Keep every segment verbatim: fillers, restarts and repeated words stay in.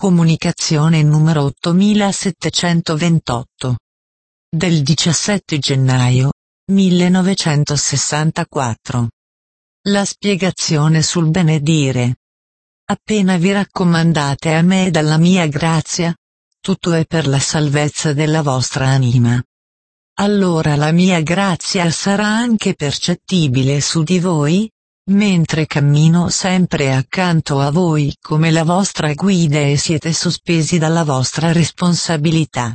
Comunicazione numero ottomilasettecentoventotto. Del diciassette gennaio millenovecentosessantaquattro. La spiegazione sul benedire. Appena vi raccomandate a me dalla mia grazia, tutto è per la salvezza della vostra anima. Allora la mia grazia sarà anche percettibile su di voi, mentre cammino sempre accanto a voi come la vostra guida e siete sospesi dalla vostra responsabilità.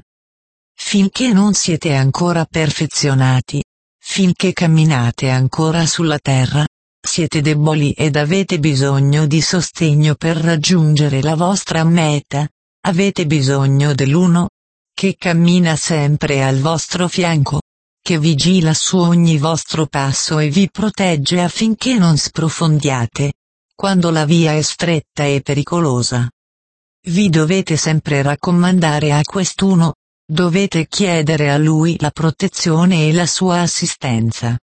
Finché non siete ancora perfezionati, finché camminate ancora sulla terra, siete deboli ed avete bisogno di sostegno per raggiungere la vostra meta, avete bisogno dell'uno, che cammina sempre al vostro fianco, che vigila su ogni vostro passo e vi protegge affinché non sprofondiate, quando la via è stretta e pericolosa. Vi dovete sempre raccomandare a quest'uno, dovete chiedere a lui la protezione e la sua assistenza.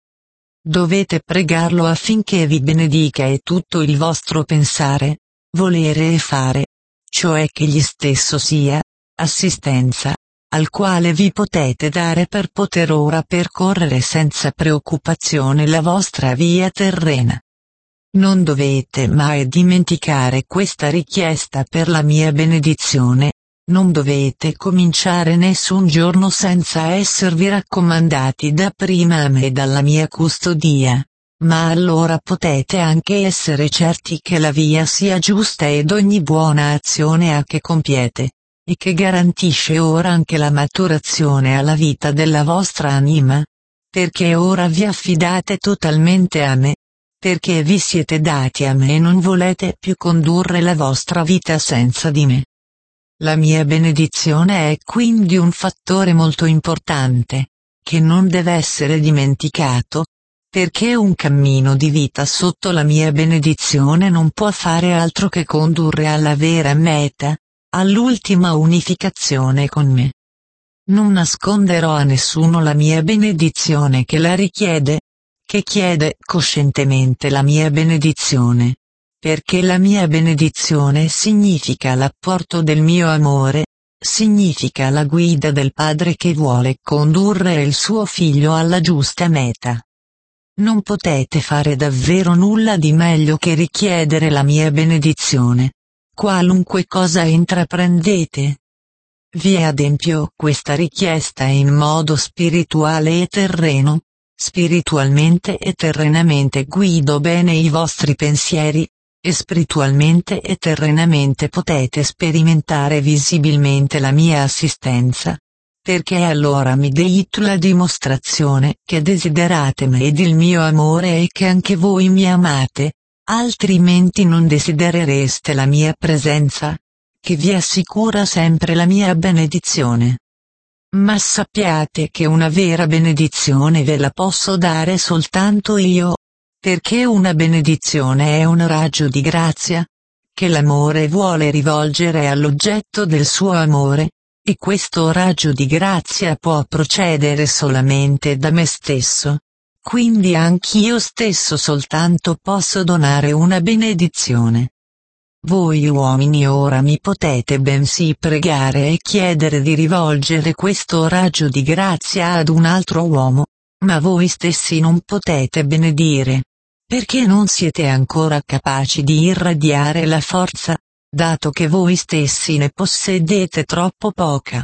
Dovete pregarlo affinché vi benedica e tutto il vostro pensare, volere e fare, cioè che egli stesso sia assistenza, al quale vi potete dare per poter ora percorrere senza preoccupazione la vostra via terrena. Non dovete mai dimenticare questa richiesta per la mia benedizione, non dovete cominciare nessun giorno senza esservi raccomandati dapprima a me e dalla mia custodia, ma allora potete anche essere certi che la via sia giusta ed ogni buona azione a che compiete, e che garantisce ora anche la maturazione alla vita della vostra anima, perché ora vi affidate totalmente a me, perché vi siete dati a me e non volete più condurre la vostra vita senza di me. La mia benedizione è quindi un fattore molto importante, che non deve essere dimenticato, perché un cammino di vita sotto la mia benedizione non può fare altro che condurre alla vera meta, all'ultima unificazione con me. Non nasconderò a nessuno la mia benedizione che la richiede, che chiede coscientemente la mia benedizione, perché la mia benedizione significa l'apporto del mio amore, significa la guida del Padre che vuole condurre il suo figlio alla giusta meta. Non potete fare davvero nulla di meglio che richiedere la mia benedizione, qualunque cosa intraprendete. Vi adempio questa richiesta in modo spirituale e terreno, spiritualmente e terrenamente guido bene i vostri pensieri, e spiritualmente e terrenamente potete sperimentare visibilmente la mia assistenza, perché allora mi deito la dimostrazione che desiderate me ed il mio amore e che anche voi mi amate, altrimenti non desiderereste la mia presenza, che vi assicura sempre la mia benedizione. Ma sappiate che una vera benedizione ve la posso dare soltanto io, perché una benedizione è un raggio di grazia, che l'amore vuole rivolgere all'oggetto del suo amore, e questo raggio di grazia può procedere solamente da me stesso. Quindi anch'io stesso soltanto posso donare una benedizione. Voi uomini ora mi potete bensì pregare e chiedere di rivolgere questo raggio di grazia ad un altro uomo, ma voi stessi non potete benedire, perché non siete ancora capaci di irradiare la forza, dato che voi stessi ne possedete troppo poca.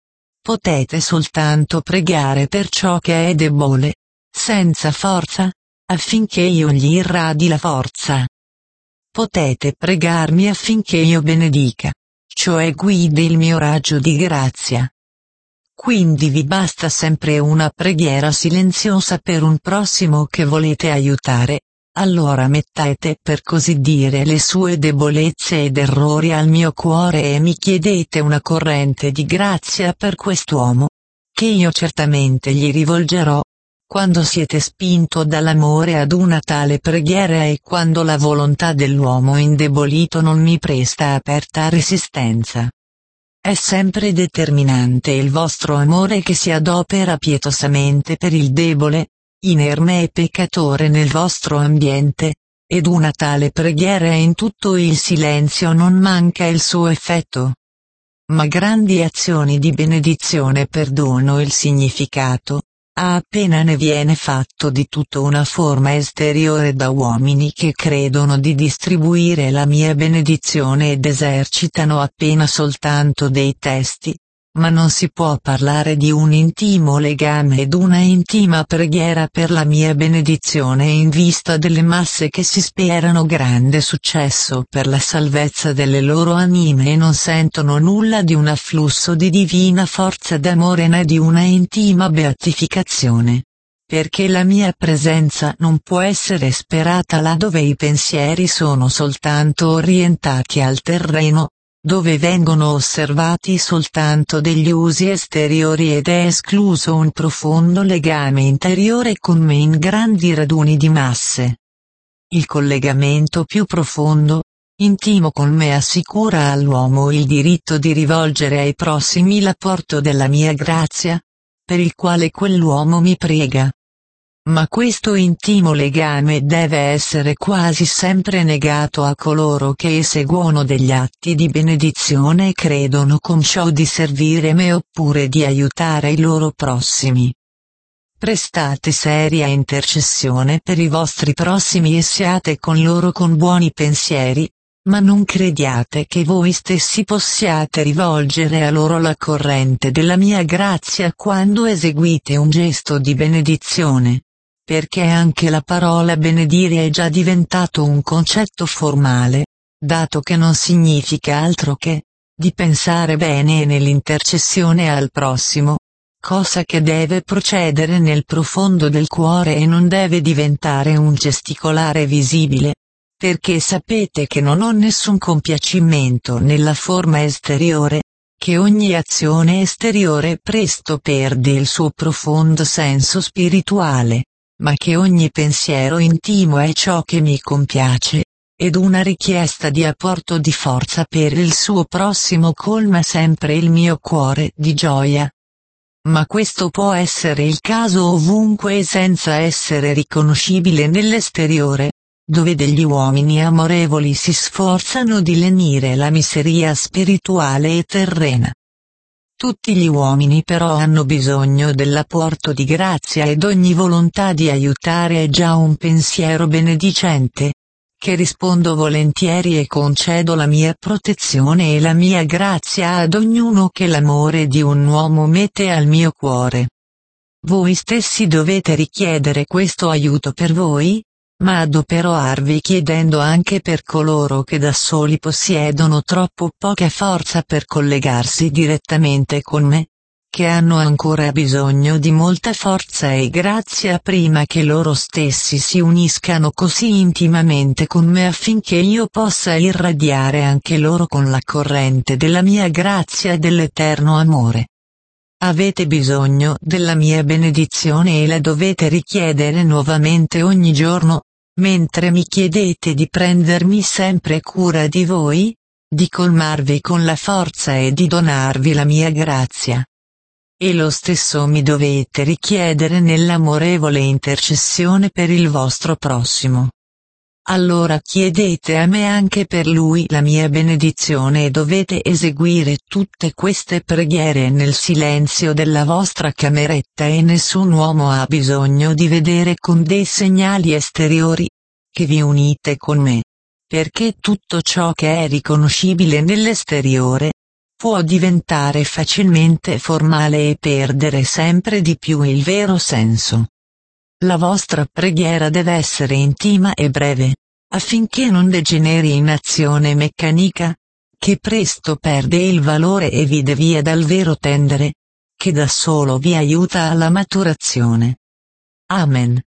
Potete soltanto pregare per ciò che è debole, senza forza, affinché io gli irradi la forza. Potete pregarmi affinché io benedica, cioè guidi il mio raggio di grazia. Quindi vi basta sempre una preghiera silenziosa per un prossimo che volete aiutare, allora mettete per così dire le sue debolezze ed errori al mio cuore e mi chiedete una corrente di grazia per quest'uomo, che io certamente gli rivolgerò, quando siete spinto dall'amore ad una tale preghiera e quando la volontà dell'uomo indebolito non mi presta aperta resistenza. È sempre determinante il vostro amore che si adopera pietosamente per il debole, inerme e peccatore nel vostro ambiente, ed una tale preghiera in tutto il silenzio non manca il suo effetto. Ma grandi azioni di benedizione perdono il significato, a appena ne viene fatto di tutto una forma esteriore da uomini che credono di distribuire la mia benedizione ed esercitano appena soltanto dei testi. Ma non si può parlare di un intimo legame ed una intima preghiera per la mia benedizione in vista delle masse che si sperano grande successo per la salvezza delle loro anime e non sentono nulla di un afflusso di divina forza d'amore né di una intima beatificazione. Perché la mia presenza non può essere sperata là dove i pensieri sono soltanto orientati al terreno, dove vengono osservati soltanto degli usi esteriori ed è escluso un profondo legame interiore con me in grandi raduni di masse. Il collegamento più profondo, intimo con me assicura all'uomo il diritto di rivolgere ai prossimi l'apporto della mia grazia, per il quale quell'uomo mi prega. Ma questo intimo legame deve essere quasi sempre negato a coloro che eseguono degli atti di benedizione e credono con ciò di servire me oppure di aiutare i loro prossimi. Prestate seria intercessione per i vostri prossimi e siate con loro con buoni pensieri, ma non crediate che voi stessi possiate rivolgere a loro la corrente della mia grazia quando eseguite un gesto di benedizione. Perché anche la parola benedire è già diventato un concetto formale, dato che non significa altro che di pensare bene nell'intercessione al prossimo, cosa che deve procedere nel profondo del cuore e non deve diventare un gesticolare visibile, perché sapete che non ho nessun compiacimento nella forma esteriore, che ogni azione esteriore presto perde il suo profondo senso spirituale, ma che ogni pensiero intimo è ciò che mi compiace, ed una richiesta di apporto di forza per il suo prossimo colma sempre il mio cuore di gioia. Ma questo può essere il caso ovunque e senza essere riconoscibile nell'esteriore, dove degli uomini amorevoli si sforzano di lenire la miseria spirituale e terrena. Tutti gli uomini però hanno bisogno dell'apporto di grazia ed ogni volontà di aiutare è già un pensiero benedicente, che rispondo volentieri e concedo la mia protezione e la mia grazia ad ognuno che l'amore di un uomo mette al mio cuore. Voi stessi dovete richiedere questo aiuto per voi, ma adoperarvi chiedendo anche per coloro che da soli possiedono troppo poca forza per collegarsi direttamente con me, che hanno ancora bisogno di molta forza e grazia prima che loro stessi si uniscano così intimamente con me affinché io possa irradiare anche loro con la corrente della mia grazia e dell'eterno amore. Avete bisogno della mia benedizione e la dovete richiedere nuovamente ogni giorno, mentre mi chiedete di prendermi sempre cura di voi, di colmarvi con la forza e di donarvi la mia grazia. E lo stesso mi dovete richiedere nell'amorevole intercessione per il vostro prossimo. Allora chiedete a me anche per lui la mia benedizione e dovete eseguire tutte queste preghiere nel silenzio della vostra cameretta e nessun uomo ha bisogno di vedere con dei segnali esteriori che vi unite con me, perché tutto ciò che è riconoscibile nell'esteriore può diventare facilmente formale e perdere sempre di più il vero senso. La vostra preghiera deve essere intima e breve, affinché non degeneri in azione meccanica, che presto perde il valore e vi devia dal vero tendere, che da solo vi aiuta alla maturazione. Amen.